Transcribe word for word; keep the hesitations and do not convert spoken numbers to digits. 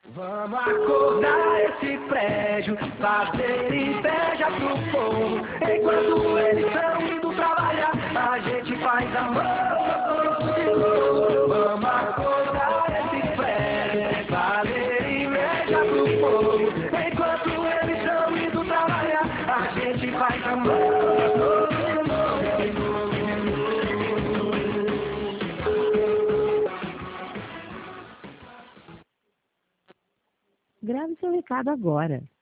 Vamos acordar esse prédio, fazer inveja pro povo. Enquanto eles estão indo trabalhar, a gente faz amor de novo. Vamos acordar esse prédio, fazer inveja pro povo. Enquanto eles estão indo trabalhar, a gente faz amor de novo. Grave seu recado agora.